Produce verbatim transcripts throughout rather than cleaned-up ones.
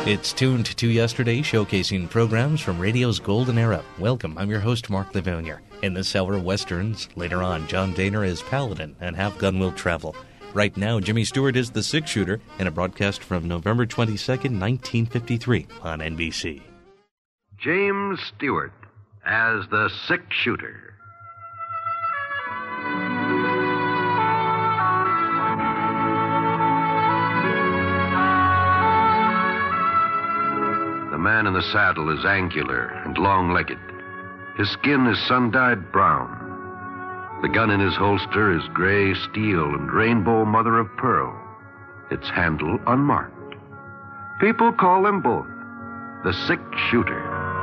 It's tuned to yesterday, showcasing programs from radio's golden era. Welcome, I'm your host, Mark Livonia. In this hour, westerns. Later on, John Dehner is Paladin, and Half Gun Will Travel. Right now, Jimmy Stewart is the six-shooter in a broadcast from November twenty-second, nineteen fifty-three on N B C. James Stewart as the six-shooter. The man in the saddle is angular and long-legged. His skin is sun-dyed brown. The gun in his holster is gray steel and rainbow mother of pearl, its handle unmarked. People call them both the six-shooter.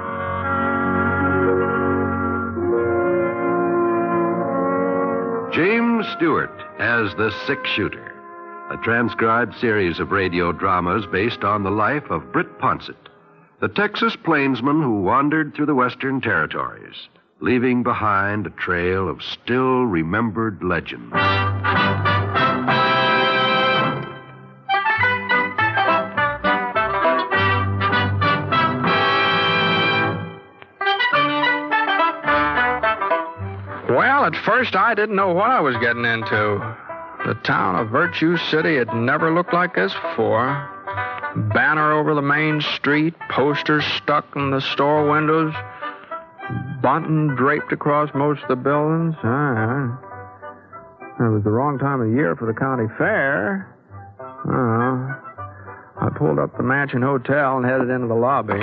James Stewart as the six-shooter, a transcribed series of radio dramas based on the life of Britt Ponsett, the Texas plainsman who wandered through the Western Territories, leaving behind a trail of still-remembered legends. Well, at first I didn't know what I was getting into. The town of Virtue City had never looked like this before. Banner over the main street, posters stuck in the store windows, bunting draped across most of the buildings. Ah, it was the wrong time of the year for the county fair. Uh, I pulled up the Mansion Hotel and headed into the lobby.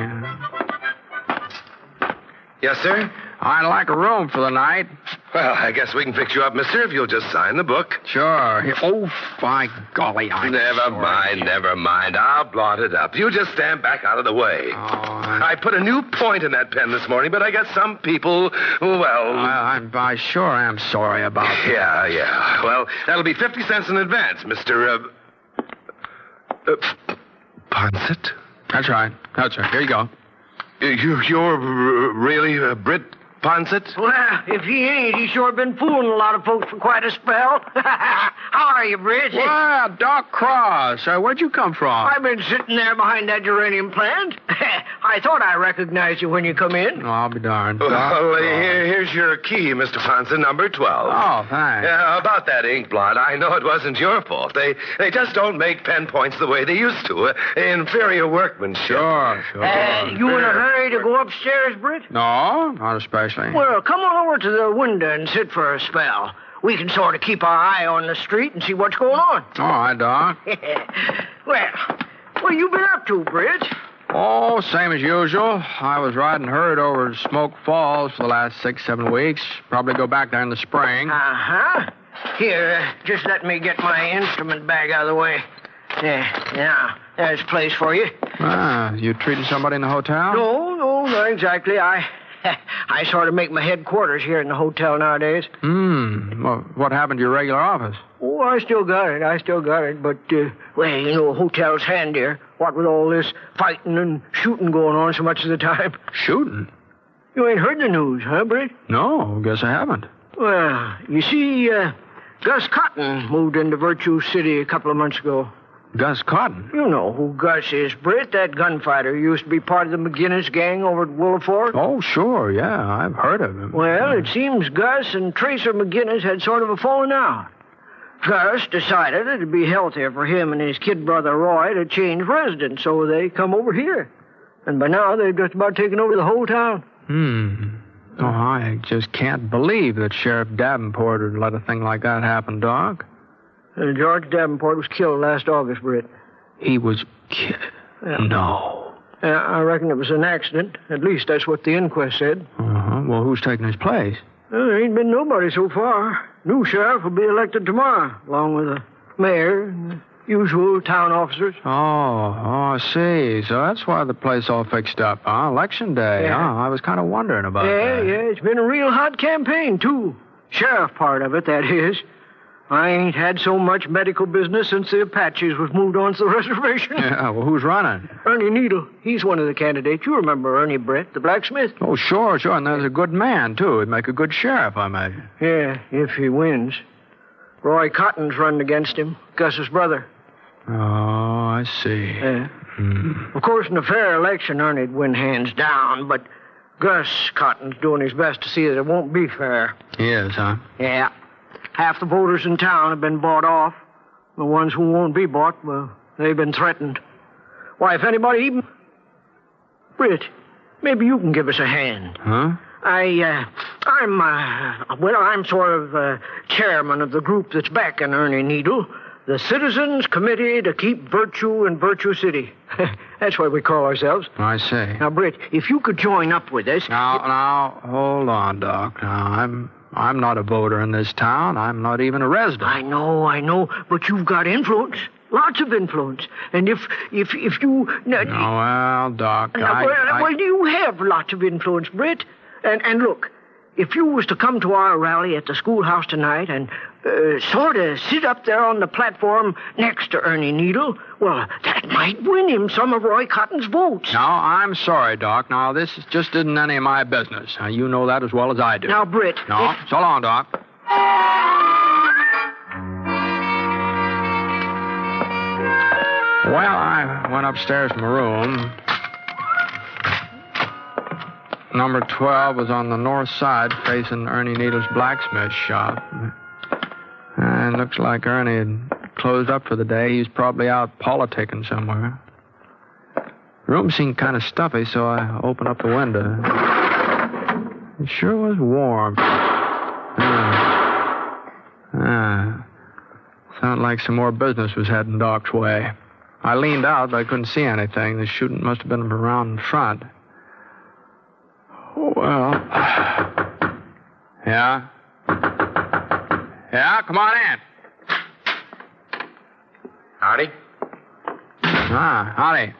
Yes, sir? I'd like a room for the night. Well, I guess we can fix you up, mister, if you'll just sign the book. Sure. Here- Oh, by golly, I'm Never sorry. mind, never mind. I'll blot it up. You just stand back out of the way. Oh, I, I put a new point in that pen this morning, but I guess some people, well... I, I'm- I sure am sorry about that. Yeah, yeah. Well, that'll be fifty cents in advance, Mister Uh, uh, Ponsett? That's right. That's right. Here you go. You, you're r- really uh, Britt Ponsett? Well, if he ain't, he's sure been fooling a lot of folks for quite a spell. How are you, Britt? Well, Doc Cross. Uh, where'd you come from? I've been sitting there behind that geranium plant. I thought I recognized you when you come in. Oh, I'll be darned. Well, Doc uh, Cross. here, here's your key, Mister Ponsett, number twelve. Oh, thanks. Yeah, about that ink blot, I know it wasn't your fault. They they just don't make pen points the way they used to. Uh, inferior workmanship. Sure, sure. Uh, you in a hurry to go upstairs, Britt? No, not especially. Well, come on over to the window and sit for a spell. We can sort of keep our eye on the street and see what's going on. All right, Doc. well, what you been up to, Britt? Oh, same as usual. I was riding herd over to Smoke Falls for the last six, seven weeks. Probably go back there in the spring. Uh-huh. Here, uh, just let me get my instrument bag out of the way. There, now, there's a place for you. Ah, you treating somebody in the hotel? No, no, not exactly. I I sort of make my headquarters here in the hotel nowadays. Hmm. Well, what happened to your regular office? Oh, I still got it. I still got it. But, uh, well, you know, hotel's handier. What with all this fighting and shooting going on so much of the time. Shooting? You ain't heard the news, huh, Britt? No, guess I haven't. Well, you see, uh, Gus Cotton moved into Virtue City a couple of months ago. Gus Cotton? You know who Gus is, Britt, that gunfighter who used to be part of the McGinnis gang over at Willow Fork. Oh, sure, yeah, I've heard of him. Well, it seems Gus and Tracer McGinnis had sort of a falling out. Gus decided it'd be healthier for him and his kid brother Roy to change residence, so they come over here. And by now, they've just about taken over the whole town. Hmm. Oh, I just can't believe that Sheriff Davenport would let a thing like that happen, Doc. Uh, George Davenport was killed last August, Britt. He was killed? Yeah. No. Uh, I reckon it was an accident. At least that's what the inquest said. Uh-huh. Well, who's taking his place? Well, there ain't been nobody so far. New sheriff will be elected tomorrow, along with the mayor and the usual town officers. Oh, oh, I see. So that's why the place all fixed up, huh? Election day, Yeah. huh? I was kind of wondering about yeah, that. yeah, it's been a real hot campaign, too. Sheriff part of it, that is. I ain't had so much medical business since the Apaches was moved onto the reservation. Yeah, well, who's running? Ernie Needle. He's one of the candidates. You remember Ernie Brett, the blacksmith? Oh, sure, sure. And there's a good man, too. He'd make a good sheriff, I imagine. Yeah, if he wins. Roy Cotton's running against him, Gus's brother. Oh, I see. Yeah. Hmm. Of course, in a fair election, Ernie'd win hands down, but Gus Cotton's doing his best to see that it won't be fair. He is, huh? Yeah. Half the voters in town have been bought off. The ones who won't be bought, well, they've been threatened. Why, if anybody even... Britt, maybe you can give us a hand. Huh? I, uh, I'm, uh, well, I'm sort of uh, chairman of the group that's backing Ernie Needle, the Citizens Committee to Keep Virtue in Virtue City. That's what we call ourselves. I see. Now, Britt, if you could join up with us... Now, now, hold on, Doc. Now, I'm, I'm not a voter in this town. I'm not even a resident. I know, I know, but you've got influence. Lots of influence. And if, if, if you... No, well, Doc, Now, I... well, I... well, you have lots of influence, Britt. And, and look, if you was to come to our rally at the schoolhouse tonight and uh, sort of sit up there on the platform next to Ernie Needle, well, that might win him some of Roy Cotton's votes. Now, I'm sorry, Doc. Now, this just isn't any of my business. Now, you know that as well as I do. Now, Britt... No, if... so long, Doc. Well, I went upstairs to my room. Number twelve was on the north side, facing Ernie Needle's blacksmith shop. And looks like Ernie had closed up for the day. He's probably out politicking somewhere. The room seemed kind of stuffy, so I opened up the window. It sure was warm. Ah. Ah. Sounded like some more business was heading Doc's way. I leaned out, but I couldn't see anything. The shooting must have been from around in front. Well, yeah? Yeah, come on in. Howdy. Ah, howdy.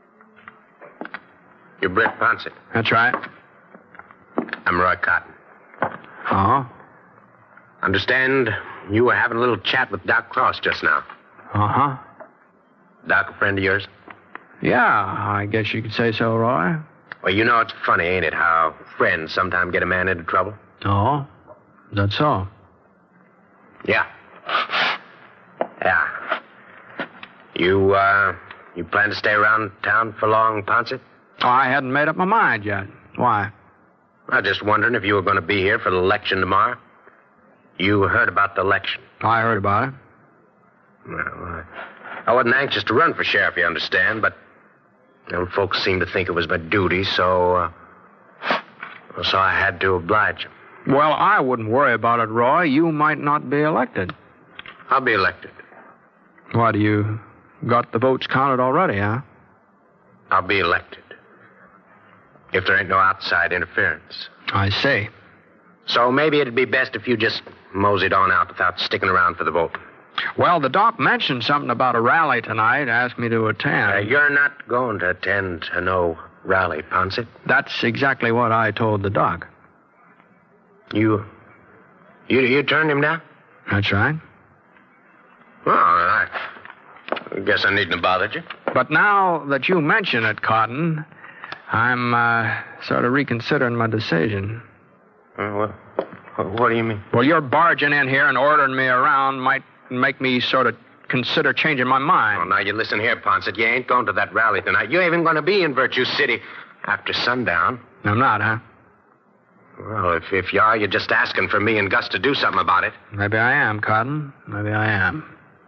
You're Britt Ponset. That's right. I'm Roy Cotton. Oh? Understand you were having a little chat with Doc Cross just now. Uh-huh. Doc a friend of yours? Yeah, I guess you could say so, Roy. Well, you know it's funny, ain't it, how friends sometimes get a man into trouble? Oh? That's so. Yeah. Yeah. You, uh, you plan to stay around town for long, Ponset? Oh, I hadn't made up my mind yet. Why? I was just wondering if you were going to be here for the election tomorrow. You heard about the election. I heard about it. Well, uh, I wasn't anxious to run for sheriff, you understand, but you know, folks seemed to think it was my duty, so, uh, so I had to oblige them. Well, I wouldn't worry about it, Roy. You might not be elected. I'll be elected. What, you got the votes counted already, huh? I'll be elected. If there ain't no outside interference. I see. So maybe it'd be best if you just moseyed on out without sticking around for the vote. Well, the doc mentioned something about a rally tonight, asked me to attend. Uh, you're not going to attend to no rally, Ponset. That's exactly what I told the doc. You, you, you turned him down? That's right. Well, I guess I needn't have bothered you. But now that you mention it, Cotton, I'm uh, sort of reconsidering my decision. Uh, what, what do you mean? Well, you're barging in here and ordering me around might make me sort of consider changing my mind. Oh, now, you listen here, Ponset. You ain't going to that rally tonight. You ain't even going to be in Virtue City after sundown. I'm not, huh? Well, if, if you are, you're just asking for me and Gus to do something about it. Maybe I am, Cotton. Maybe I am.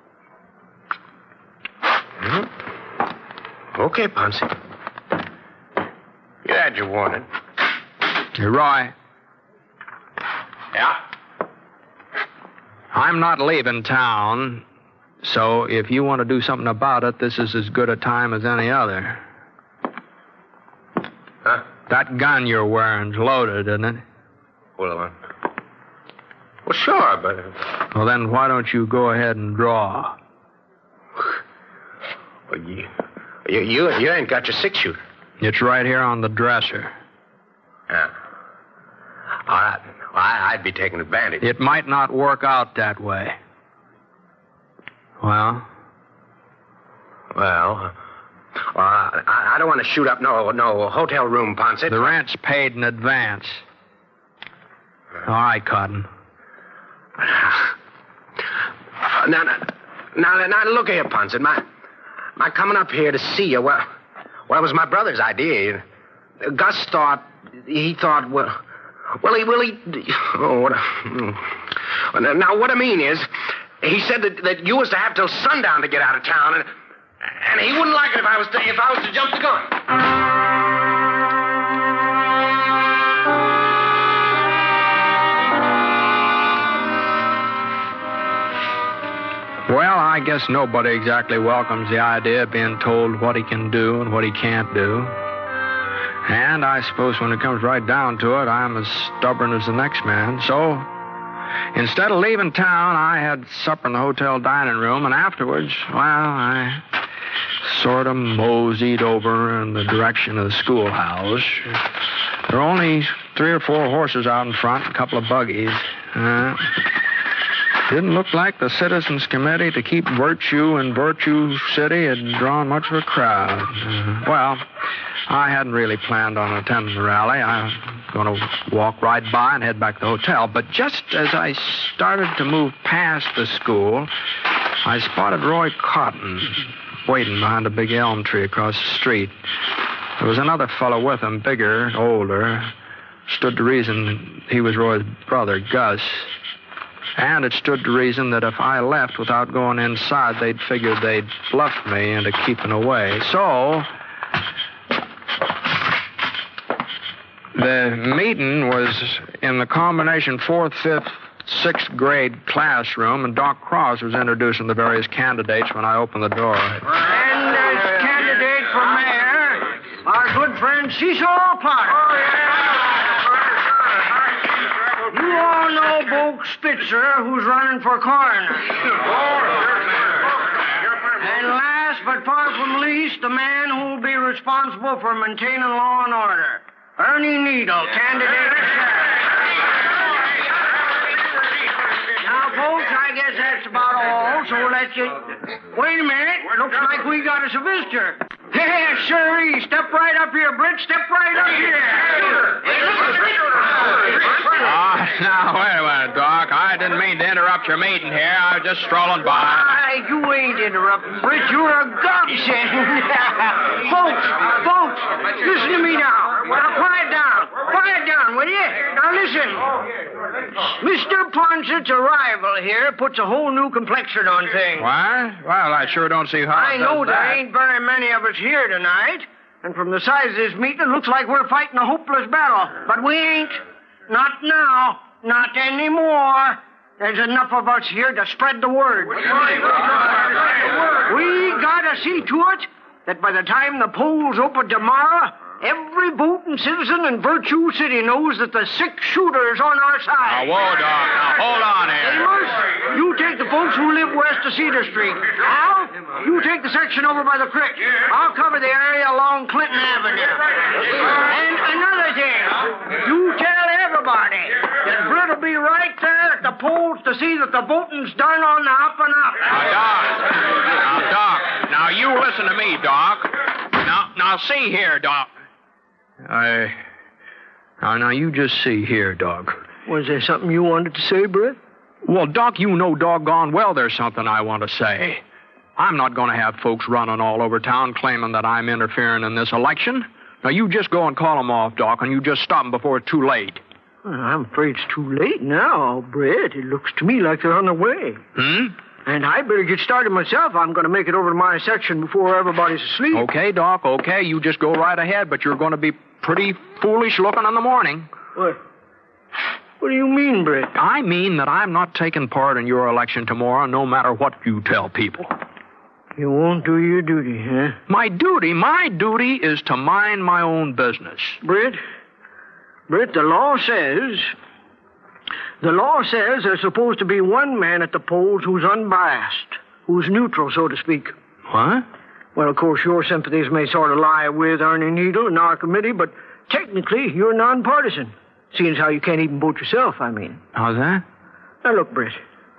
Hmm? Okay, Ponset. You had your warning. Hey, Roy. Yeah? I'm not leaving town, so if you want to do something about it, this is as good a time as any other. Huh? That gun you're wearing's loaded, isn't it? Well, uh, well, sure, but... Uh, well, then why don't you go ahead and draw? Well, you, you, you, you ain't got your six-shooter. It's right here on the dresser. Yeah. All right. Well, I, I'd be taking advantage. It might not work out that way. Well? Well, uh, well I, I don't want to shoot up no no hotel room, Ponset. The rent's paid in advance. All right, Cotton. Now, now, Now, now, look here, Ponset. My, my coming up here to see you, well, well, it was my brother's idea. Gus thought, he thought, well, well, he, well, he, oh, what, a, now, what I mean is, he said that, that you was to have till sundown to get out of town, and, and he wouldn't like it if I was to, if I was to jump the gun. Well, I guess nobody exactly welcomes the idea of being told what he can do and what he can't do. And I suppose when it comes right down to it, I'm as stubborn as the next man. So, instead of leaving town, I had supper in the hotel dining room, and afterwards, well, I sort of moseyed over in the direction of the schoolhouse. There were only three or four horses out in front, a couple of buggies. Uh, Didn't look like the Citizens Committee to keep virtue in Virtue City had drawn much of a crowd. Uh, well, I hadn't really planned on attending the rally. I was going to walk right by and head back to the hotel. But just as I started to move past the school, I spotted Roy Cotton waiting behind a big elm tree across the street. There was another fellow with him, bigger, older. Stood to reason he was Roy's brother, Gus. And it stood to reason that if I left without going inside, they'd figure they'd bluff me into keeping away. So, the meeting was in the combination fourth, fifth, sixth grade classroom, and Doc Cross was introducing the various candidates when I opened the door. And as candidate for mayor, our good friend Cecil Potter. Oh, yeah. You all know Bo Spitzer, who's running for coroner. And last but far from least, the man who'll be responsible for maintaining law and order, Ernie Needle, candidate for sheriff. Now, folks, I guess that's about all, so let's just... Wait a minute. Looks like we got us a visitor. Yeah, sure. Step right up here, Britt. Step right up here. Ah, uh, now, wait a minute, Doc. I didn't mean to interrupt your meeting here. I was just strolling by. Why, you ain't interrupting, Britt. You're a godsend. folks, folks, listen to me now. Now, quiet down. Quiet down, will you? Now, listen. Mister Ponset's arrival here puts a whole new complexion on things. What? Well, I sure don't see how I it know does there that. ain't very many of us here tonight, and from the size of this meeting, it looks like we're fighting a hopeless battle. But we ain't. Not now. Not anymore. There's enough of us here to spread the word. We gotta see to it that by the time the polls open tomorrow, every voting citizen in Virtue City knows that the six shooter is on our side. Now, whoa, Doc. Now, hold on here. Amos, you take the folks who live west of Cedar Street. Al, you take the section over by the creek. I'll cover the area along Clinton Avenue. And another thing, you tell everybody that Britt will be right there at the polls to see that the voting's done on the up and up. Now, Doc. Now, Doc. Now, you listen to me, Doc. Now, now, see here, Doc. I... Now, now, you just see here, Doc. Was there something you wanted to say, Britt? Well, Doc, you know doggone well there's something I want to say. I'm not going to have folks running all over town claiming that I'm interfering in this election. Now, you just go and call them off, Doc, and you just stop them before it's too late. Well, I'm afraid it's too late now, Britt. It looks to me like they're on their way. Hmm? And I better get started myself. I'm going to make it over to my section before everybody's asleep. Okay, Doc, okay. You just go right ahead, but you're going to be pretty foolish looking in the morning. What? What do you mean, Britt? I mean that I'm not taking part in your election tomorrow, no matter what you tell people. You won't do your duty, huh? My duty? My duty is to mind my own business. Britt, Britt, the law says... The law says there's supposed to be one man at the polls who's unbiased, who's neutral, so to speak. What? Well, of course, your sympathies may sort of lie with Ernie Needle and our committee, but technically, you're nonpartisan, seeing as how you can't even vote yourself, I mean. How's that? Now, look, Britt,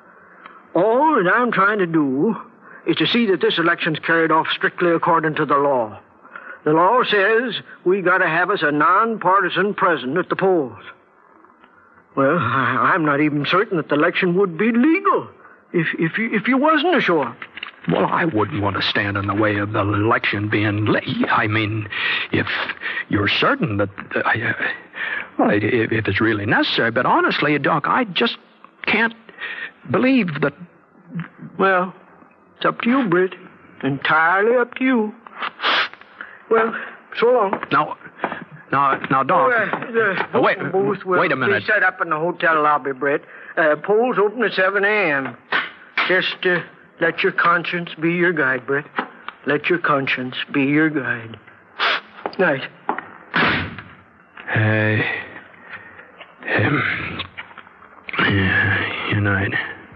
all that I'm trying to do is to see that this election's carried off strictly according to the law. The law says we got to have us a nonpartisan president at the polls. Well, I, I'm not even certain that the election would be legal if if you, if you wasn't a show-up. Well, I wouldn't want to stand in the way of the election being late. I mean, if you're certain that... Uh, uh, well, if, if it's really necessary. But honestly, Doc, I just can't believe that... Well, it's up to you, Britt. Entirely up to you. Well, so long. Now, now, now, Doc... Oh, uh, the oh, wait, booth will wait a minute. be set up in the hotel lobby, Britt. Uh, polls open at seven a.m. Just uh, let your conscience be your guide, Britt. Let your conscience be your guide. Night. Hey. Um, yeah, good night.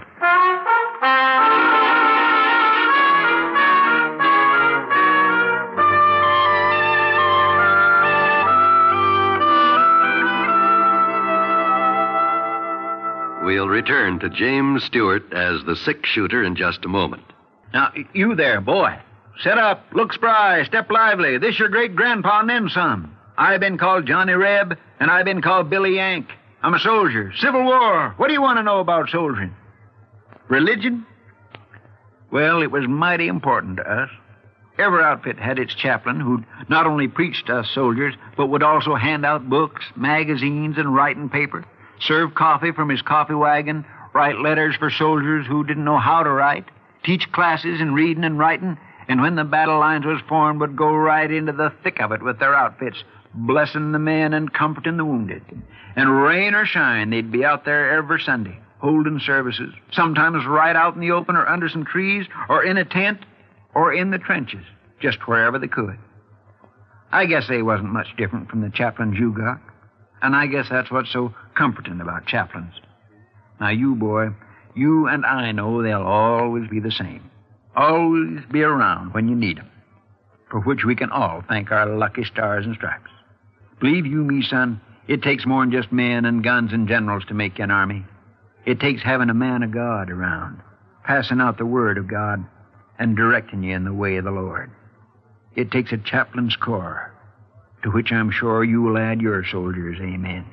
We'll return to James Stewart as the six-shooter in just a moment. Now, you there, boy. Set up, look spry, step lively. This your great-grandpa and then some. I've been called Johnny Reb, and I've been called Billy Yank. I'm a soldier. Civil War. What do you want to know about soldiering? Religion? Well, it was mighty important to us. Every outfit had its chaplain who'd not only preach to us soldiers, but would also hand out books, magazines, and writing paper, serve coffee from his coffee wagon, write letters for soldiers who didn't know how to write, teach classes in reading and writing, and when the battle lines was formed, would go right into the thick of it with their outfits, blessing the men and comforting the wounded. And rain or shine, they'd be out there every Sunday, holding services, sometimes right out in the open or under some trees, or in a tent, or in the trenches, just wherever they could. I guess they wasn't much different from the chaplains you got, and I guess that's what's so comforting about chaplains. Now, you, boy, you and I know they'll always be the same. Always be around when you need them, for which we can all thank our lucky stars and stripes. Believe you me, son, it takes more than just men and guns and generals to make an army. It takes having a man of God around, passing out the word of God and directing you in the way of the Lord. It takes a chaplain's corps, to which I'm sure you will add your soldiers, amen.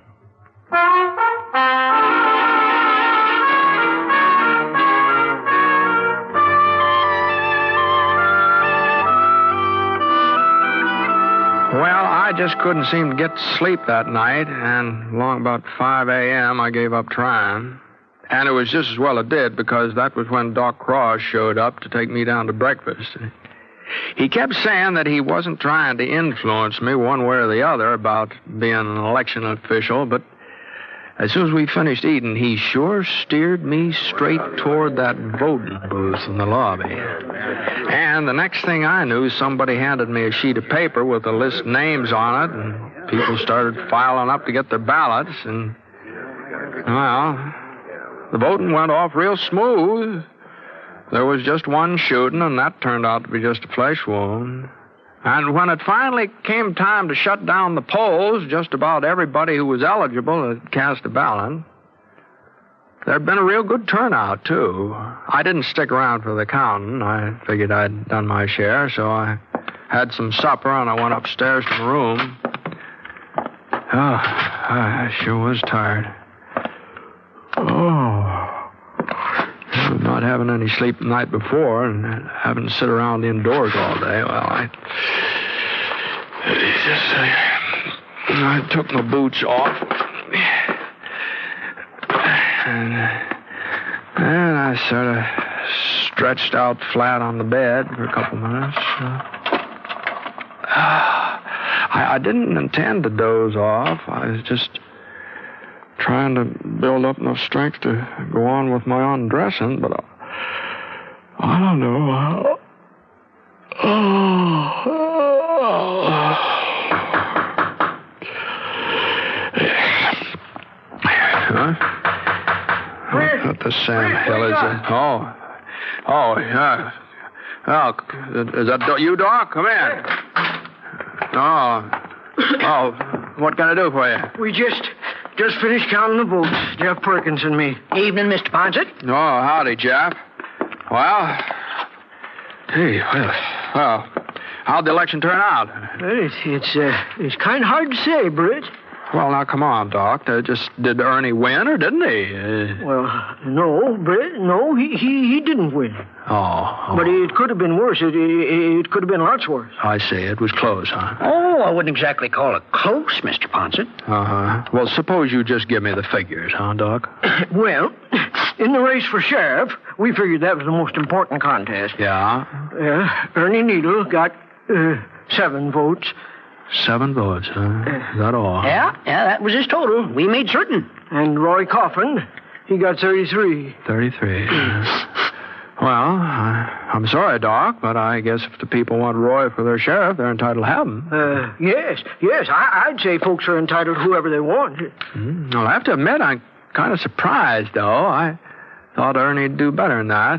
Well, I just couldn't seem to get to sleep that night, and along about five a.m. I gave up trying. And it was just as well it did, because that was when Doc Cross showed up to take me down to breakfast. He kept saying that he wasn't trying to influence me one way or the other about being an election official, but as soon as we finished eating, he sure steered me straight toward that voting booth in the lobby. And the next thing I knew, somebody handed me a sheet of paper with a list of names on it, and people started filing up to get their ballots, and, well, the voting went off real smooth. There was just one shooting, and that turned out to be just a flesh wound. And when it finally came time to shut down the polls, just about everybody who was eligible had cast a ballot. There'd been a real good turnout, too. I didn't stick around for the counting. I figured I'd done my share, so I had some supper, and I went upstairs to my room. Oh, I sure was tired. Oh. Not having any sleep the night before and having to sit around indoors all day, well, I... Just, I, I took my boots off. And, and I sort of stretched out flat on the bed for a couple minutes. Uh, I, I didn't intend to doze off. I was just trying to build up enough strength to go on with my undressing, but I, I don't know. Oh. Huh? What the Sam hell is that? Oh. Oh, yeah. Oh, is that you, Doc? Come in. Oh. Oh, what can I do for you? We just... Just finished counting the votes, Jeff Perkins and me. Evening, Mister Ponset. Oh, howdy, Jeff. Well, hey, well, well how'd the election turn out? Well, it's it's, uh, it's kind of hard to say, Britt. Well, now, come on, Doc. Uh, just did Ernie win, or didn't he? Uh... Well, no, Britt, no, he, he, he didn't win. Oh, oh. But it could have been worse. It, it, it could have been lots worse. I see. It was close, huh? Oh, I wouldn't exactly call it close, Mister Ponset. Uh-huh. Well, suppose you just give me the figures, huh, Doc? Well, in the race for sheriff, we figured that was the most important contest. Yeah? Yeah. Ernie Needle got uh, seven votes. Seven votes, huh? Is that all? Yeah, yeah, that was his total. We made certain. And Roy Coffin, he got thirty-three. thirty-three. Well, I, I'm sorry, Doc, but I guess if the people want Roy for their sheriff, they're entitled to have him. Uh, yes, yes, I, I'd say folks are entitled to whoever they want. Mm, well, I have to admit, I'm kind of surprised, though. I thought Ernie'd do better than that.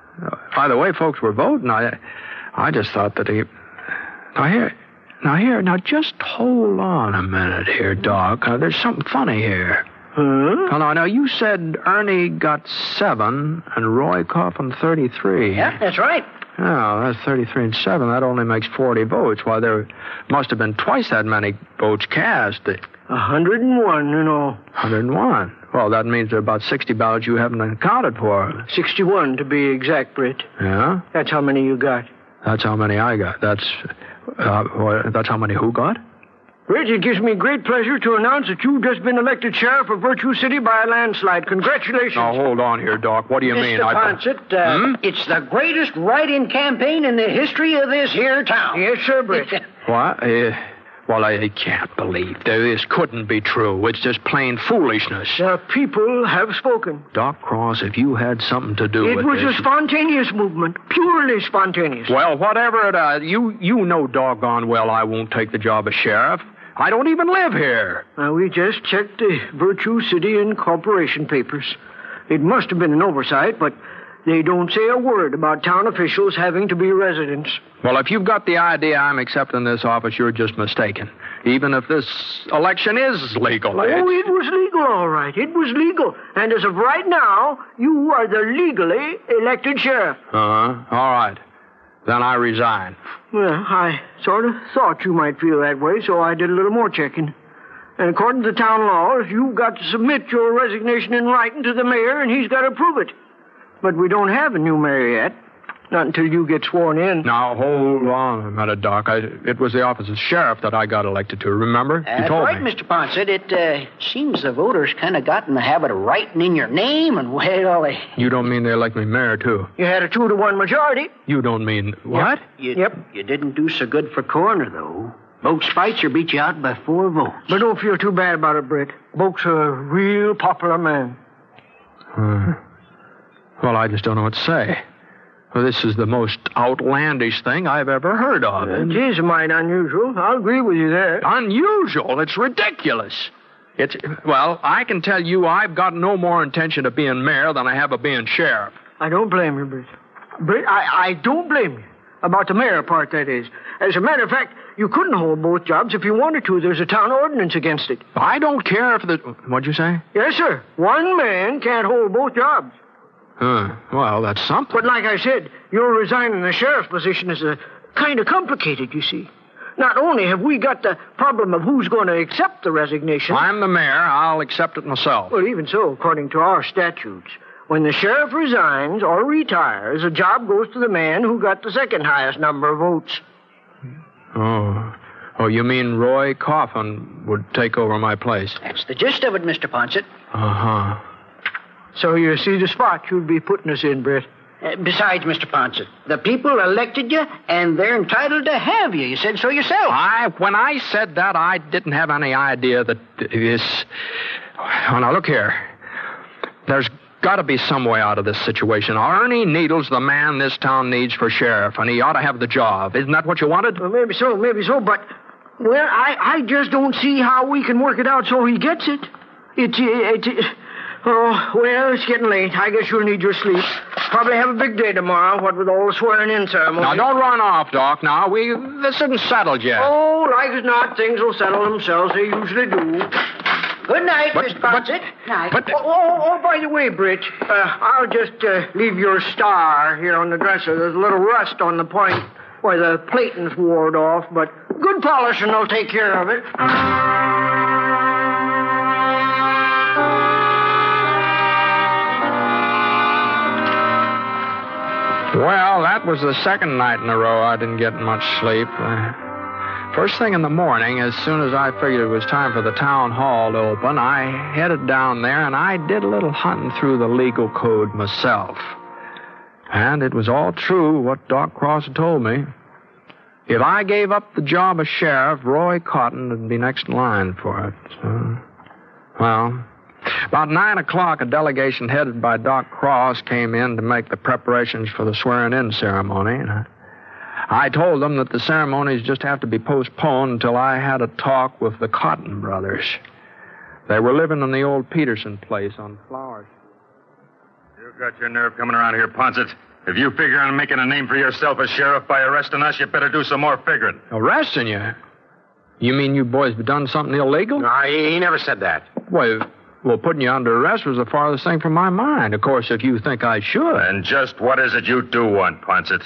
By the way, folks were voting. I, I just thought that he... Now, here... Now, here, now, just hold on a minute here, Doc. Uh, there's something funny here. Huh? Now, now, you said Ernie got seven and Roy Coffin thirty-three. Yeah, that's right. Oh, that's thirty-three and seven. That only makes forty votes. Why, there must have been twice that many votes cast. A hundred and one, you know. one hundred and one. Well, that means there are about sixty ballots you haven't accounted for. sixty-one, to be exact, Britt. Yeah? That's how many you got. That's how many I got. That's... Uh, well, that's how many who got? Rich, it gives me great pleasure to announce that you've just been elected sheriff of Virtue City by a landslide. Congratulations. Now, hold on here, Doc. What do you Mister mean? Ponset, uh, Hmm? it's the greatest write-in campaign in the history of this here town. Yes, sir, Britt. What? Uh, well, I can't believe this couldn't be true. It's just plain foolishness. The people have spoken. Doc Cross, if you had something to do It with was this... a spontaneous movement, purely spontaneous. Well, whatever it is, you, you know doggone well I won't take the job of sheriff. I don't even live here. Now, we just checked the Virtue City Incorporation papers. It must have been an oversight, but they don't say a word about town officials having to be residents. Well, if you've got the idea I'm accepting this office, you're just mistaken. Even if this election is legal. Oh, it's- it was legal, all right. It was legal. And as of right now, you are the legally elected sheriff. Uh-huh. All right. Then I resign. Well, I sort of thought you might feel that way, so I did a little more checking. And according to the town laws, you've got to submit your resignation in writing to the mayor, and he's got to approve it. But we don't have a new mayor yet. Not until you get sworn in. Now, hold on a minute, Doc. I, it was the office of sheriff that I got elected to, remember? That's you told right, me. Mister Ponset. It uh, seems the voters kind of got in the habit of writing in your name, and, well, they... You don't mean they elect me mayor, too? You had a two to one majority. You don't mean... What? You, Yep. You didn't do so good for coroner, though. Boke Spitzer beat you out by four votes. But don't feel too bad about it, Britt. Boke's a real popular man. Uh, well, I just don't know what to say. Well, this is the most outlandish thing I've ever heard of. It is mighty unusual. I'll agree with you there. Unusual. It's ridiculous. It's, well, I can tell you I've got no more intention of being mayor than I have of being sheriff. I don't blame you, Britt. Britt, I, I don't blame you. About the mayor part, that is. As a matter of fact, you couldn't hold both jobs if you wanted to. There's a town ordinance against it. I don't care if the... What'd you say? Yes, sir. One man can't hold both jobs. Huh. Well, that's something. But like I said, your resigning the sheriff's position is a kind of complicated, you see. Not only have we got the problem of who's going to accept the resignation... I'm the mayor. I'll accept it myself. Well, even so, according to our statutes, when the sheriff resigns or retires, the job goes to the man who got the second highest number of votes. Oh. Oh, you mean Roy Coffin would take over my place? That's the gist of it, Mister Ponset. Uh-huh. So you see the spot you'd be putting us in, Britt. Uh, besides, Mister Ponset, the people elected you, and they're entitled to have you. You said so yourself. I, when I said that, I didn't have any idea that this... Well, now, look here. There's got to be some way out of this situation. Ernie Needle's the man this town needs for sheriff, and he ought to have the job. Isn't that what you wanted? Well, maybe so, maybe so, but... Well, I, I just don't see how we can work it out so he gets it. It's... It, it, oh, well, it's getting late. I guess you'll need your sleep. Probably have a big day tomorrow, what with all the swearing-in ceremony. Now, don't run off, Doc. Now, we... This isn't settled yet. Oh, like as not, things will settle themselves. They usually do. Good night, But- Mister but- Ponset. Night. but- Oh, oh, oh, by the way, Britt, uh, I'll just uh, leave your star here on the dresser. There's a little rust on the point where the plating's ward off, but good polishing will take care of it. Well, that was the second night in a row I didn't get much sleep. Uh, first thing in the morning, as soon as I figured it was time for the town hall to open, I headed down there and I did a little hunting through the legal code myself. And it was all true what Doc Cross had told me. If I gave up the job of sheriff, Roy Cotton would be next in line for it. So, well, about nine o'clock, a delegation headed by Doc Cross came in to make the preparations for the swearing-in ceremony. And I, I told them that the ceremonies just have to be postponed until I had a talk with the Cotton brothers. They were living in the old Peterson place on Flower Street. You've got your nerve coming around here, Ponset. If you figure on making a name for yourself as sheriff by arresting us, you better do some more figuring. Arresting you? You mean you boys have done something illegal? No, he, he never said that. Well, well, putting you under arrest was the farthest thing from my mind. Of course, if you think I should. And just what is it you do want, Ponset?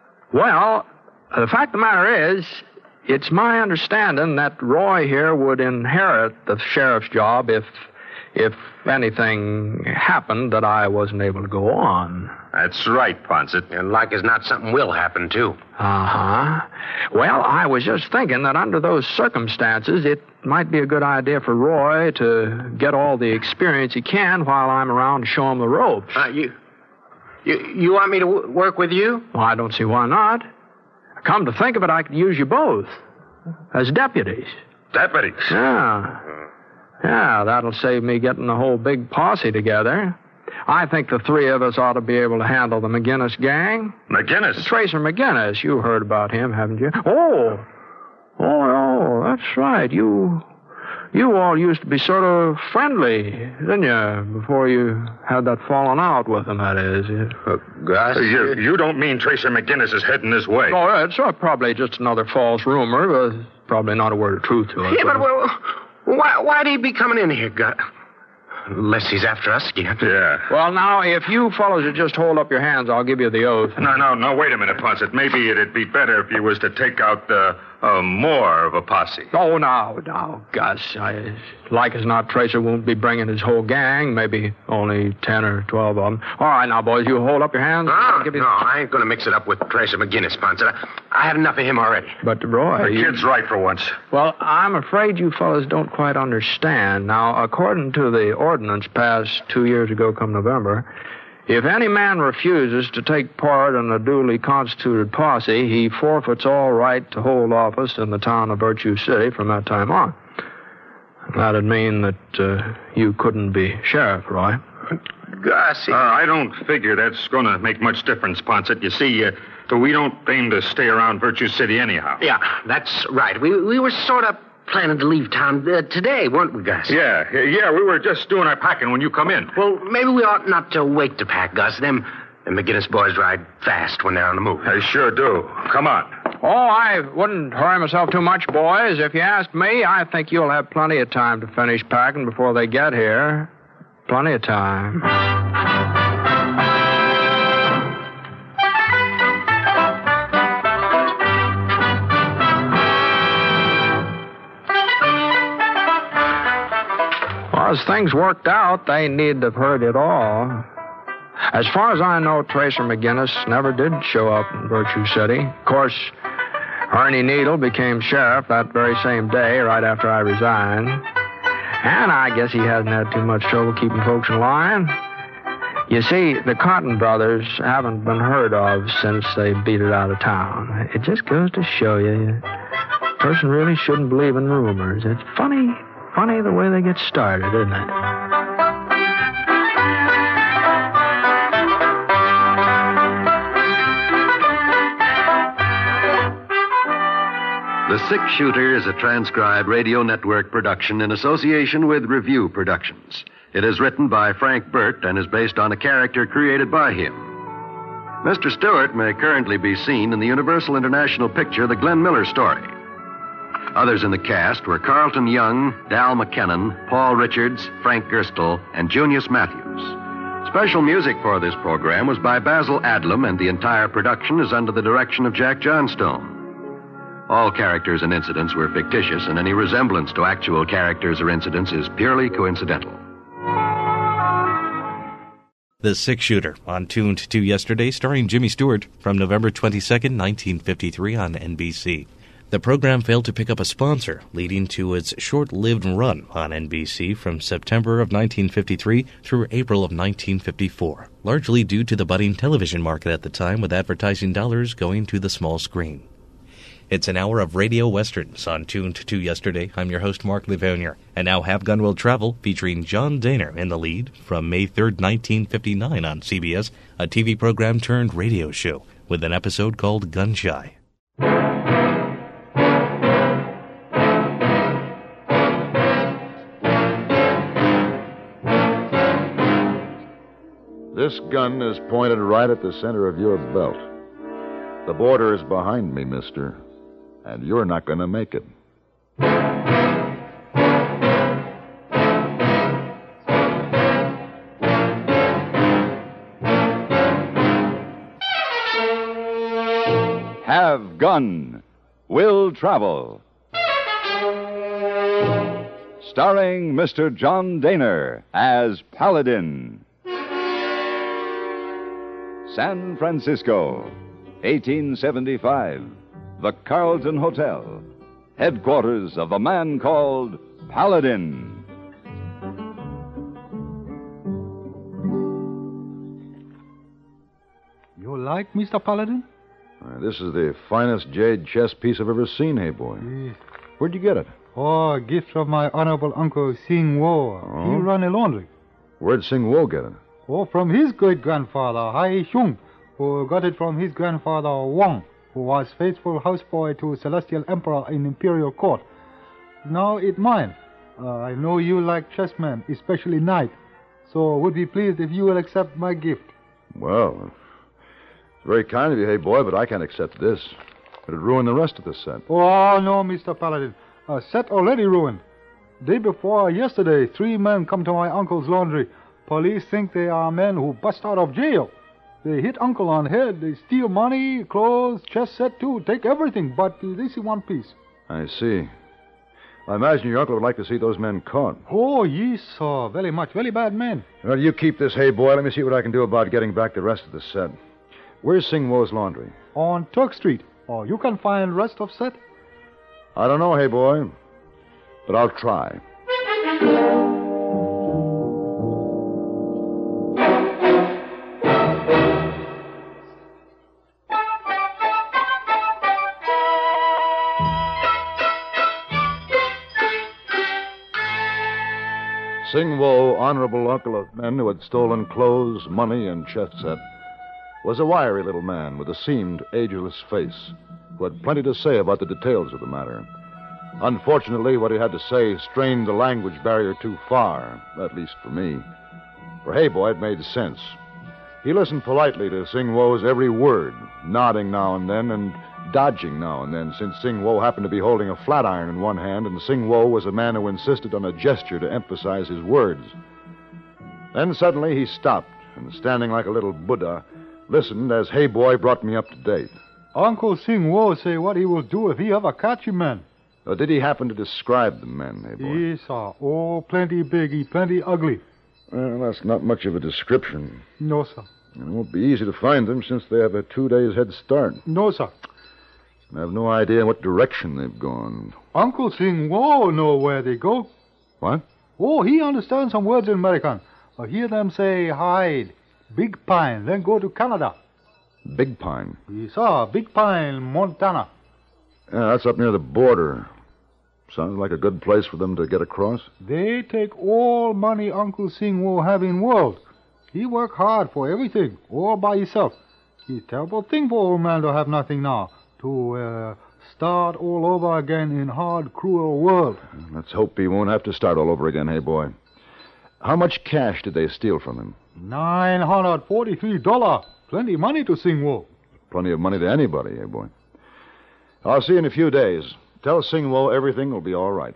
Well, the fact of the matter is, it's my understanding that Roy here would inherit the sheriff's job if, if anything happened that I wasn't able to go on. That's right, Ponset. And like as not, something will happen, too. Uh-huh. Well, I was just thinking that under those circumstances, it might be a good idea for Roy to get all the experience he can while I'm around to show him the ropes. Uh, you, you, you want me to w- work with you? Well, I don't see why not. Come to think of it, I could use you both as deputies. Deputies? Yeah. Yeah, that'll save me getting the whole big posse together. I think the three of us ought to be able to handle the McGinnis gang. McGinnis? Tracer McGinnis. You heard about him, haven't you? Oh. Oh, oh, that's right. You you all used to be sort of friendly, didn't you, before you had that falling out with him, that is. Uh, Gus? You, you don't mean Tracer McGinnis is heading this way? Oh, it's uh, probably just another false rumor, but probably not a word of truth to it. Yeah, but well, why, why'd he be coming in here, Gus? Unless he's after us again. Yeah. Well, now, if you fellows would just hold up your hands, I'll give you the oath. No, no, no, wait a minute, Ponset. Maybe it'd be better if you was to take out uh, uh, more of a posse. Oh, no, no, Gus. I, like as not, Tracer won't be bringing his whole gang. Maybe only ten or twelve of them. All right, now, boys, you hold up your hands. No, I'll give you no, I ain't going to mix it up with Tracer McGinnis, Ponset. I, I had enough of him already. But, Roy... The you... kid's right for once. Well, I'm afraid you fellas don't quite understand. Now, according to the ordinance passed two years ago come November, if any man refuses to take part in a duly constituted posse, he forfeits all right to hold office in the town of Virtue City from that time on. That'd mean that uh, you couldn't be sheriff, Roy. Gus, Uh, I don't figure that's going to make much difference, Ponset. You see, uh, we don't aim to stay around Virtue City anyhow. Yeah, that's right. We we were sort of planning to leave town uh, today, weren't we, Gus? Yeah, yeah, we were just doing our packing when you come in. Well, maybe we ought not to wait to pack, Gus. Them, them McGinnis boys ride fast when they're on the move. They sure do. Come on. Oh, I wouldn't hurry myself too much, boys. If you ask me, I think you'll have plenty of time to finish packing before they get here. Plenty of time. Well, as things worked out, they need to have heard it all. As far as I know, Tracer McGinnis never did show up in Virtue City. Of course, Ernie Needle became sheriff that very same day, right after I resigned. And I guess he hasn't had too much trouble keeping folks in line. You see, the Cotton brothers haven't been heard of since they beat it out of town. It just goes to show you, a person really shouldn't believe in rumors. It's funny, funny the way they get started, isn't it? The Six Shooter is a transcribed radio network production in association with Review Productions. It is written by Frank Burt and is based on a character created by him. Mister Stewart may currently be seen in the Universal International picture The Glenn Miller Story. Others in the cast were Carlton Young, Dal McKennon, Paul Richards, Frank Gerstle, and Junius Matthews. Special music for this program was by Basil Adlam, and the entire production is under the direction of Jack Johnstone. All characters and incidents were fictitious, and any resemblance to actual characters or incidents is purely coincidental. The Six Shooter on Tuned to Yesterday, starring Jimmy Stewart, from November twenty-second, nineteen fifty-three on N B C. The program failed to pick up a sponsor, leading to its short-lived run on N B C from September of nineteen fifty-three through April of nineteen fifty-four, largely due to the budding television market at the time, with advertising dollars going to the small screen. It's an hour of radio westerns on Tuned to Yesterday. I'm your host, Mark Livonia. And now Have Gun Will Travel, featuring John Dehner in the lead, from May third, nineteen fifty-nine on C B S, a T V program turned radio show, with an episode called Gun Shy. This gun is pointed right at the center of your belt. The border is behind me, mister, and you're not going to make it. Have Gun Will Travel. Starring Mister John Dehner as Paladin. San Francisco, eighteen seventy-five. The Carlton Hotel, headquarters of the man called Paladin. You like Mister Paladin? Uh, this is the finest jade chess piece I've ever seen, hey boy. Yes. Where'd you get it? Oh, a gift from my honorable uncle Sing Wo. Oh? He run a laundry. Where'd Sing Wo get it? Oh, from his great-grandfather, Hai Xiong, who got it from his grandfather Wang, who was faithful houseboy to Celestial Emperor in Imperial Court. Now it's mine. Uh, I know you like chessmen, especially knight, so would be pleased if you will accept my gift. Well, it's very kind of you, hey boy, but I can't accept this. It'd ruin the rest of the set. Oh, no, Mister Paladin. A set already ruined. Day before yesterday, three men come to my uncle's laundry. Police think they are men who bust out of jail. They hit Uncle on head. They steal money, clothes, chess set too. Take everything, but uh, they see one piece. I see. I imagine your uncle would like to see those men caught. Oh, yes, sir. Very much. Very bad men. Well, you keep this, hey boy. Let me see what I can do about getting back the rest of the set. Where's Sing Wo's laundry? On Turk Street. Oh, you can find rest of set? I don't know, hey boy, but I'll try. Sing Wo, honorable uncle of men who had stolen clothes, money, and chess set, was a wiry little man with a seamed, ageless face, who had plenty to say about the details of the matter. Unfortunately, what he had to say strained the language barrier too far, at least for me. For hey boy, it made sense. He listened politely to Sing Wo's every word, nodding now and then and dodging now and then, since Sing Wo happened to be holding a flat iron in one hand, and Sing Wo was a man who insisted on a gesture to emphasize his words. Then suddenly he stopped, and standing like a little Buddha, listened as hey boy brought me up to date. Uncle Sing Wo say what he will do if he ever catch a man. Or did he happen to describe the men, hey boy? Yes, sir. Oh, plenty biggie, plenty ugly. Well, that's not much of a description. No, sir. It won't be easy to find them since they have a two days head start. No, sir. I have no idea in what direction they've gone. Uncle Sing Wo know where they go. What? Oh, he understands some words in American. I hear them say hide, Big Pine, then go to Canada. Big Pine? Yes, sir. Big Pine, Montana. Yeah, that's up near the border. Sounds like a good place for them to get across. They take all money Uncle Sing Wo have in world. He work hard for everything, all by himself. It's a terrible thing for old man to have nothing now. To uh, start all over again in hard, cruel world. Let's hope he won't have to start all over again, hey boy. How much cash did they steal from him? Nine hundred forty-three dollars. Plenty money to Sing Wo. Plenty of money to anybody, hey boy. I'll see you in a few days. Tell Sing Wo everything will be all right.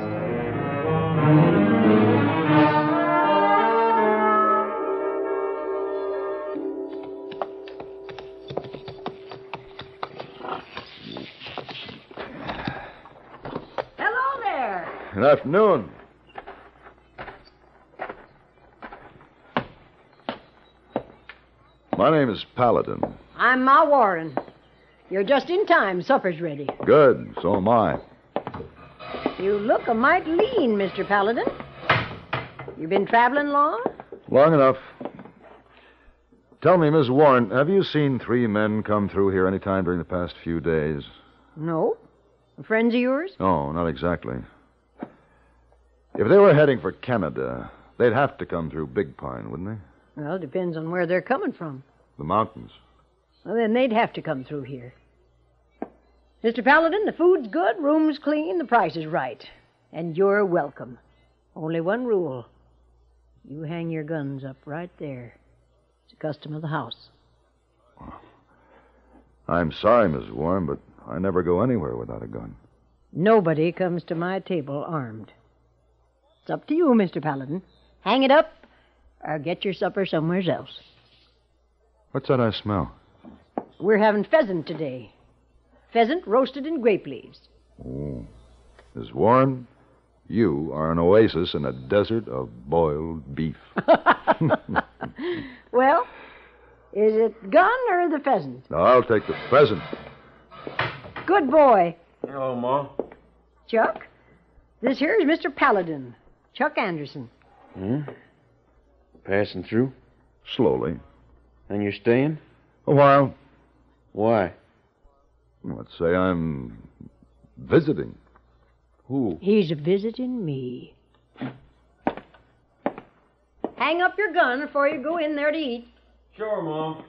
Hello there. Good afternoon. My name is Paladin. I'm Ma Warren. You're just in time. Supper's ready. Good. So am I. You look a mite lean, Mister Paladin. You been traveling long? Long enough. Tell me, Miss Warren, have you seen three men come through here any time during the past few days? No. Friends of yours? No, not exactly. If they were heading for Canada, they'd have to come through Big Pine, wouldn't they? Well, depends on where they're coming from. The mountains. Well, then they'd have to come through here. Mister Paladin, the food's good, room's clean, the price is right. And you're welcome. Only one rule. You hang your guns up right there. It's a custom of the house. I'm sorry, Miss Warren, but I never go anywhere without a gun. Nobody comes to my table armed. It's up to you, Mister Paladin. Hang it up or get your supper somewhere else. What's that I smell? We're having pheasant today. Pheasant roasted in grape leaves. Oh. Miss Warren, you are an oasis in a desert of boiled beef. Well, is it gun or the pheasant? Now, I'll take the pheasant. Good boy. Hello, Ma. Chuck, this here is Mister Paladin, Chuck Anderson. Hmm? Passing through? Slowly. And you're staying? A while. Why? Let's say I'm visiting. Who? He's visiting me. Hang up your gun before you go in there to eat. Sure, Mom.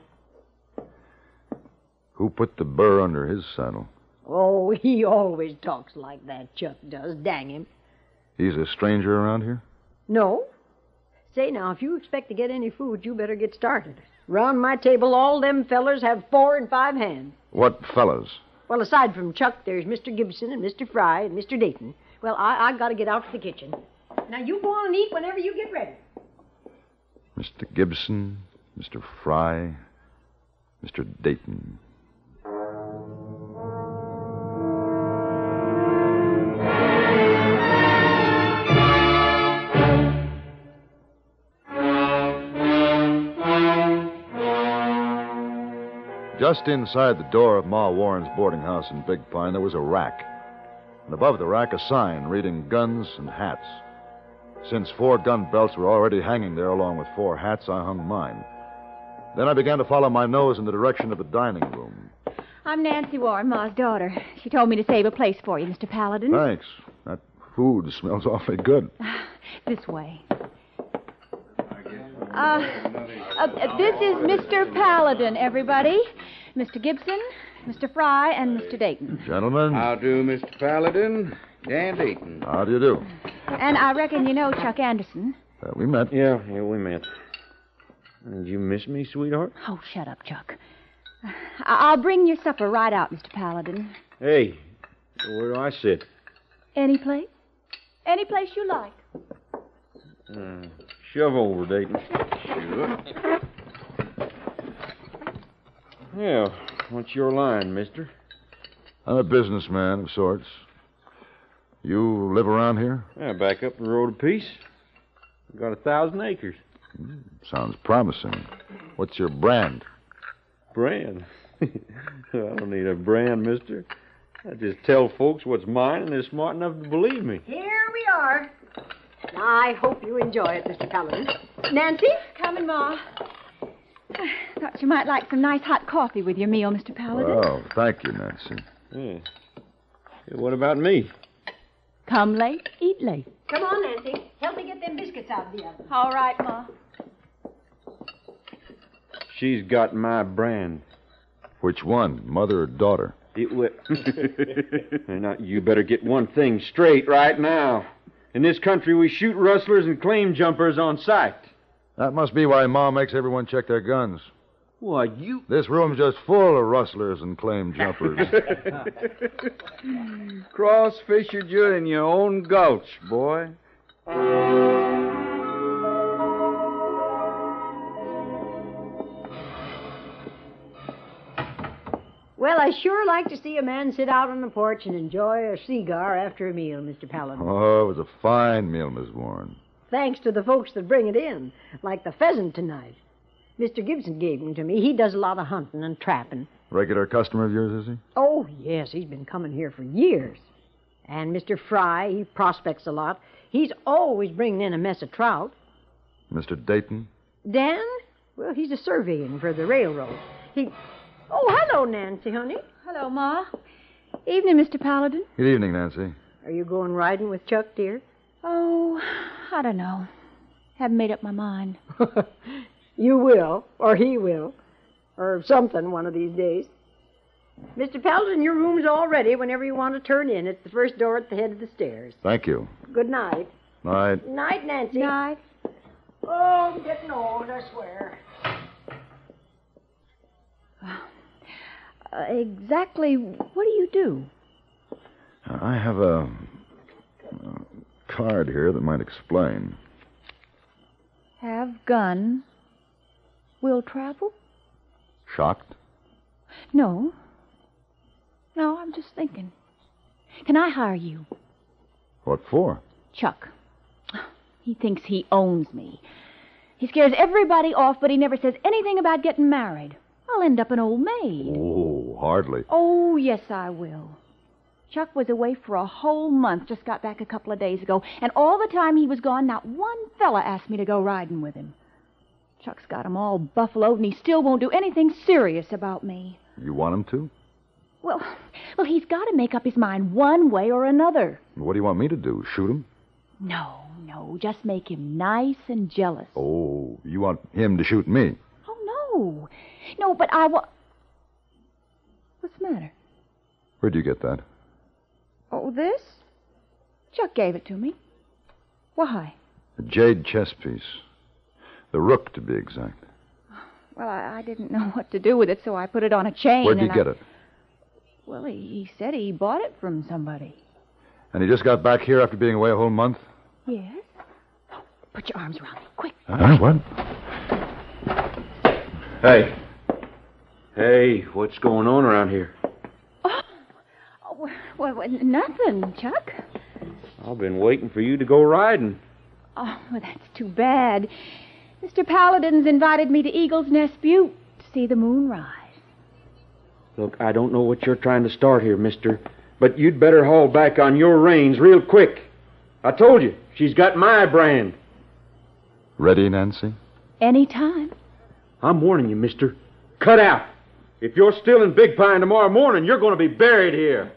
Who put the burr under his saddle? Oh, he always talks like that, Chuck does. Dang him. He's a stranger around here? No. Say, now, if you expect to get any food, you better get started. Round my table, all them fellers have four and five hands. What fellas? Well, aside from Chuck, there's Mister Gibson and Mister Fry and Mister Dayton. Well, I, I got to get out to the kitchen. Now, you go on and eat whenever you get ready. Mister Gibson, Mister Fry, Mister Dayton. Just inside the door of Ma Warren's boarding house in Big Pine, there was a rack. And above the rack, a sign reading guns and hats. Since four gun belts were already hanging there along with four hats, I hung mine. Then I began to follow my nose in the direction of the dining room. I'm Nancy Warren, Ma's daughter. She told me to save a place for you, Mister Paladin. Thanks. That food smells awfully good. This way. Uh, uh, this is Mister Paladin, everybody. Mister Gibson, Mister Fry, and Mister Dayton. Gentlemen. How do, Mister Paladin? Dan Dayton. How do you do? And I reckon you know Chuck Anderson. Uh, we met. Yeah, yeah, we met. Did you miss me, sweetheart? Oh, shut up, Chuck. I- I'll bring your supper right out, Mister Paladin. Hey, where do I sit? Any place? Any place you like. Uh, shove over, Dayton. Sure. Yeah, what's your line, mister? I'm a businessman of sorts. You live around here? Yeah, back up the road a piece. We've got a thousand acres. Mm, sounds promising. What's your brand? Brand? I don't need a brand, mister. I just tell folks what's mine, and they're smart enough to believe me. Here we are. I hope you enjoy it, Mister Paladin. Nancy? Coming, Ma. Thought you might like some nice hot coffee with your meal, Mister Paladin. Oh, thank you, Nancy. Yeah. Yeah, what about me? Come late, eat late. Come on, Nancy. Help me get them biscuits out of the oven. All right, Ma. She's got my brand. Which one, mother or daughter? It will. Now, you better get one thing straight right now. In this country, we shoot rustlers and claim jumpers on sight. That must be why Ma makes everyone check their guns. Why, you... This room's just full of rustlers and claim jumpers. Cross-fissured you in your own gulch, boy. Well, I sure like to see a man sit out on the porch and enjoy a cigar after a meal, Mister Paladin. Oh, it was a fine meal, Miss Warren. Thanks to the folks that bring it in, like the pheasant tonight. Mister Gibson gave him to me. He does a lot of hunting and trapping. Regular customer of yours, is he? Oh, yes, he's been coming here for years. And Mister Fry, he prospects a lot. He's always bringing in a mess of trout. Mister Dayton? Dan? Well, he's a surveying for the railroad. He... Oh, hello, Nancy, honey. Hello, Ma. Evening, Mister Paladin. Good evening, Nancy. Are you going riding with Chuck, dear? Oh, I don't know. Haven't made up my mind. You will, or he will, or something one of these days. Mister Paladin, your room's all ready whenever you want to turn in. It's the first door at the head of the stairs. Thank you. Good night. Night. Night, Nancy. Night. Oh, I'm getting old, I swear. Uh, exactly what do you do? I have a, a card here that might explain. Have gun. Will travel? Shocked? No. No, I'm just thinking. Can I hire you? What for? Chuck. He thinks he owns me. He scares everybody off, but he never says anything about getting married. I'll end up an old maid. Oh, hardly. Oh, yes, I will. Chuck was away for a whole month, just got back a couple of days ago, and all the time he was gone, not one fella asked me to go riding with him. Chuck's got 'em all buffaloed, and he still won't do anything serious about me. You want him to? Well, well, he's got to make up his mind one way or another. What do you want me to do, shoot him? No, no, just make him nice and jealous. Oh, you want him to shoot me? Oh, no. No, but I want... What's the matter? Where'd you get that? Oh, this? Chuck gave it to me. Why? A jade chess piece. The rook, to be exact. Well, I, I didn't know what to do with it, so I put it on a chain. Where'd you and get I... it? Well, he, he said he bought it from somebody. And he just got back here after being away a whole month? Yes. Put your arms around me, quick. Huh? What? Hey. Hey, what's going on around here? Oh, oh well, well, nothing, Chuck. I've been waiting for you to go riding. Oh, well, that's too bad. Mister Paladin's invited me to Eagle's Nest Butte to see the moon rise. Look, I don't know what you're trying to start here, mister, but you'd better haul back on your reins real quick. I told you, she's got my brand. Ready, Nancy? Anytime. I'm warning you, mister. Cut out. If you're still in Big Pine tomorrow morning, you're going to be buried here.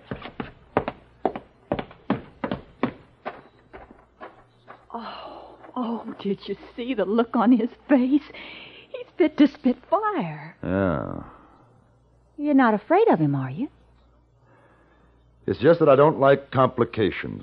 Oh, oh, did you see the look on his face? He's fit to spit fire. Yeah. You're not afraid of him, are you? It's just that I don't like complications.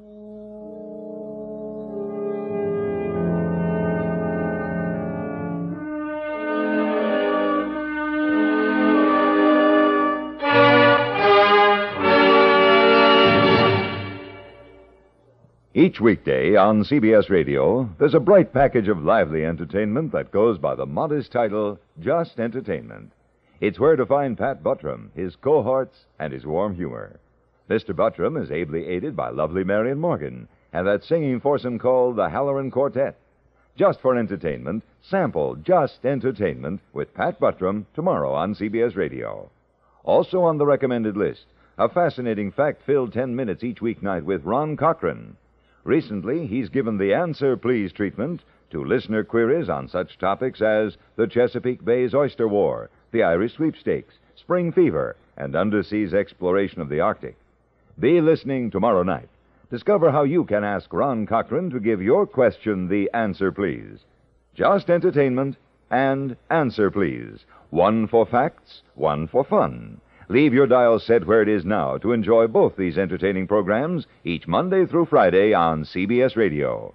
Each weekday on C B S Radio, there's a bright package of lively entertainment that goes by the modest title, Just Entertainment. It's where to find Pat Buttram, his cohorts, and his warm humor. Mister Buttram is ably aided by lovely Marion Morgan and that singing foursome called the Halloran Quartet. Just for entertainment, sample Just Entertainment with Pat Buttram tomorrow on C B S Radio. Also on the recommended list, a fascinating fact-filled ten minutes each weeknight with Ron Cochran. Recently, he's given the Answer Please treatment to listener queries on such topics as the Chesapeake Bay's Oyster War, the Irish Sweepstakes, Spring Fever, and underseas exploration of the Arctic. Be listening tomorrow night. Discover how you can ask Ron Cochran to give your question the Answer Please. Just Entertainment and Answer Please. One for facts, one for fun. Leave your dial set where it is now to enjoy both these entertaining programs each Monday through Friday on C B S Radio.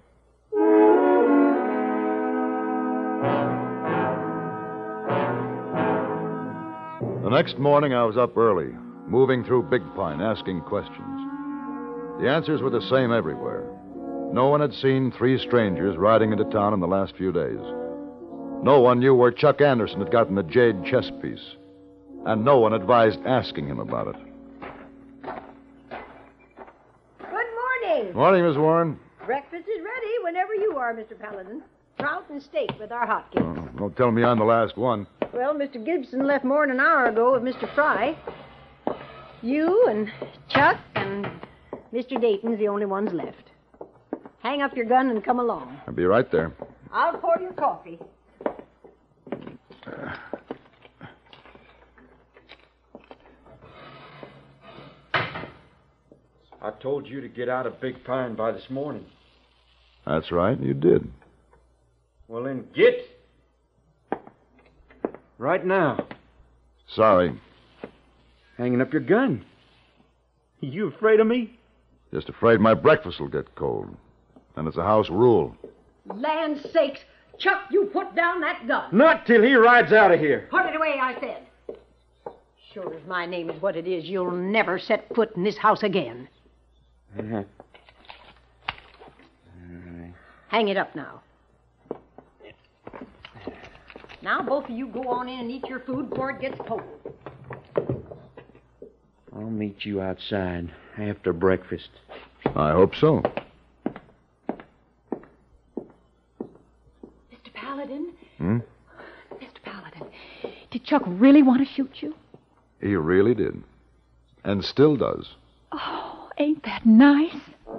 The next morning I was up early, moving through Big Pine, asking questions. The answers were the same everywhere. No one had seen three strangers riding into town in the last few days. No one knew where Chuck Anderson had gotten the jade chess piece. And no one advised asking him about it. Good morning. Morning, Miss Warren. Breakfast is ready whenever you are, Mister Paladin. Trout and steak with our hotcakes. Oh, don't tell me I'm the last one. Well, Mister Gibson left more than an hour ago with Mister Fry. You and Chuck and Mister Dayton's the only ones left. Hang up your gun and come along. I'll be right there. I'll pour your coffee. Uh, I told you to get out of Big Pine by this morning. That's right, you did. Well, then get. Right now. Sorry. Hanging up your gun. You afraid of me? Just afraid my breakfast will get cold. And it's a house rule. Land's sakes, Chuck, you put down that gun. Not till he rides out of here. Put it away, I said. Sure as my name is what it is, you'll never set foot in this house again. Uh-huh. Hang it up now. Now, both of you go on in and eat your food before it gets cold. I'll meet you outside after breakfast. I hope so. Mister Paladin? Hmm? Mister Paladin, did Chuck really want to shoot you? He really did. And still does. Oh, ain't that nice?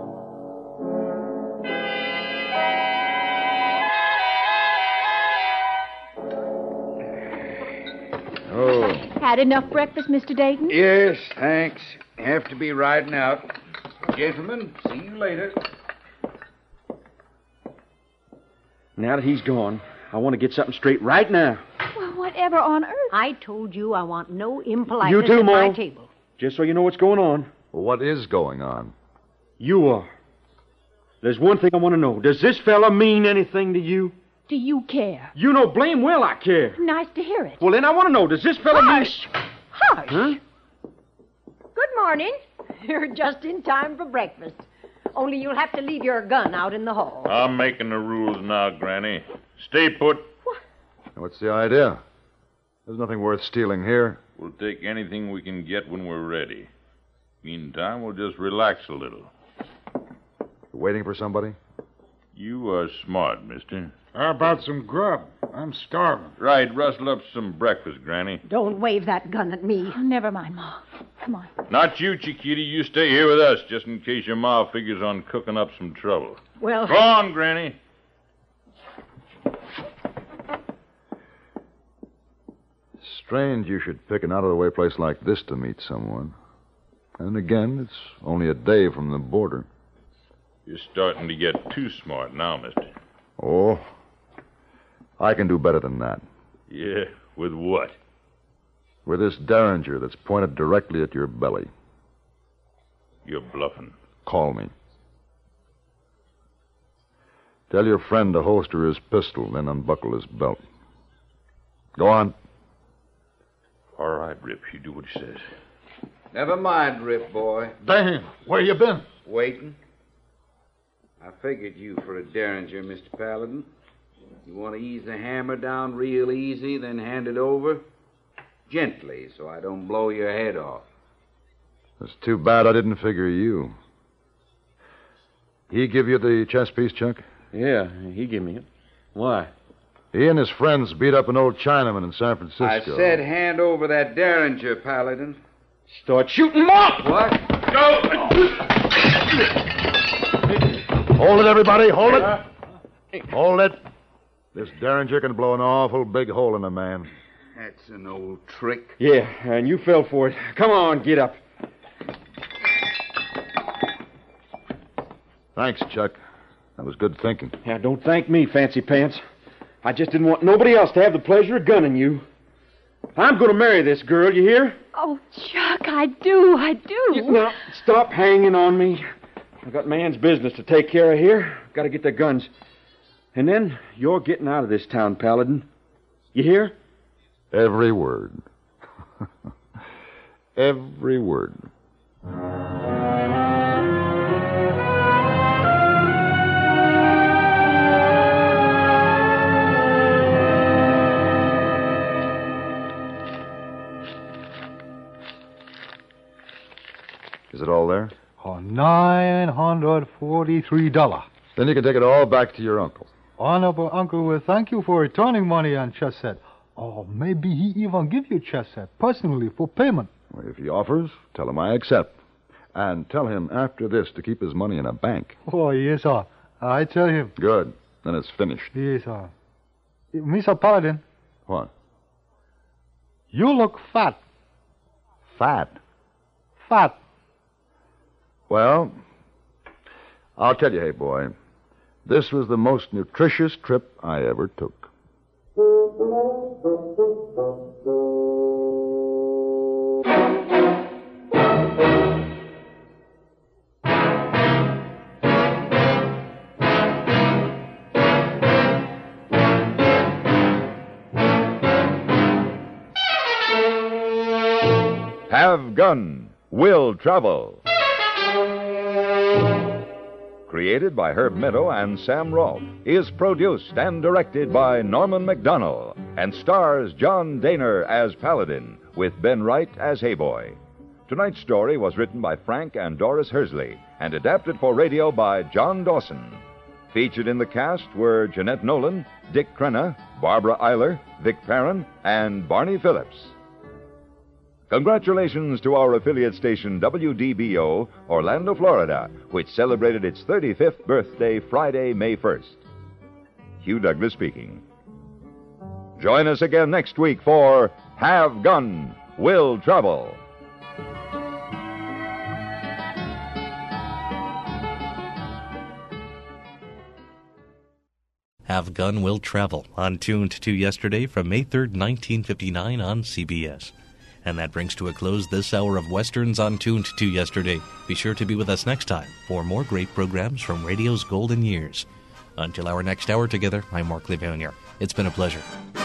Oh. Had enough breakfast, Mister Dayton? Yes, thanks. Have to be riding out. Gentlemen, see you later. Now that he's gone, I want to get something straight right now. Well, whatever on earth? I told you I want no impoliteness You too, at my Ma. table. Just so you know what's going on. Well, what is going on? You are. There's one thing I want to know. Does this fella mean anything to you? Do you care? You know blame well I care. Nice to hear it. Well, then I want to know, does this fella Hush! mean... Hush! Huh? Good morning. You're just in time for breakfast. Only you'll have to leave your gun out in the hall. I'm making the rules now, Granny. Stay put. What's the idea? There's nothing worth stealing here. We'll take anything we can get when we're ready. Meantime, we'll just relax a little. You waiting for somebody? You are smart, mister. How about some grub? I'm starving. Right, rustle up some breakfast, Granny. Don't wave that gun at me. Oh, never mind, Ma. Come on. Not you, Chiquita. You stay here with us, just in case your ma figures on cooking up some trouble. Well... Go on, Granny. Strange you should pick an out-of-the-way place like this to meet someone. And again, it's only a day from the border. You're starting to get too smart now, mister. Oh, I can do better than that. Yeah, with what? With this derringer that's pointed directly at your belly. You're bluffing. Call me. Tell your friend to holster his pistol, then unbuckle his belt. Go on. All right, Rip, you do what he says. Never mind, Rip boy. Dan, where you been? Waiting. I figured you for a derringer, Mister Paladin. You want to ease the hammer down real easy, then hand it over? Gently, so I don't blow your head off. It's too bad I didn't figure you. He give you the chess piece, Chuck? Yeah, he gave me it. Why? He and his friends beat up an old Chinaman in San Francisco. I said hand over that derringer, Paladin. Start shooting him off! What? Go! Hold it, everybody. Hold it. Hold it. This derringer can blow an awful big hole in a man. That's an old trick. Yeah, and you fell for it. Come on, get up. Thanks, Chuck. That was good thinking. Yeah, don't thank me, Fancy Pants. I just didn't want nobody else to have the pleasure of gunning you. I'm going to marry this girl, you hear? Oh, Chuck, I do, I do. You, now, stop hanging on me. I've got man's business to take care of here. Got to get the guns. And then you're getting out of this town, Paladin. You hear? Every word. Every word. Is it all there? Oh, nine hundred forty-three dollars. Then you can take it all back to your uncle. Honorable uncle will thank you for returning money and chess set. Or maybe he even give you chess set personally for payment. Well, if he offers, tell him I accept. And tell him after this to keep his money in a bank. Oh, yes, sir. I tell him. Good. Then it's finished. Yes, sir. Mister Paladin. What? You look fat. Fat? Fat. Well, I'll tell you, hey, boy, this was the most nutritious trip I ever took. Have Gun, Will Travel. Created by Herb Meadow and Sam Rolfe, is produced and directed by Norman MacDonald, and stars John Daner as Paladin, with Ben Wright as Hayboy. Tonight's story was written by Frank and Doris Hersley, and adapted for radio by John Dawson. Featured in the cast were Jeanette Nolan, Dick Crenna, Barbara Eiler, Vic Perrin, and Barney Phillips. Congratulations to our affiliate station W D B O, Orlando, Florida, which celebrated its thirty-fifth birthday Friday, May first. Hugh Douglas speaking. Join us again next week for Have Gun, Will Travel. Have Gun, Will Travel, on Tuned to Yesterday from May third, nineteen fifty-nine on C B S. And that brings to a close this hour of Westerns on Tuned to Yesterday. Be sure to be with us next time for more great programs from radio's golden years. Until our next hour together, I'm Mark Levanier. It's been a pleasure.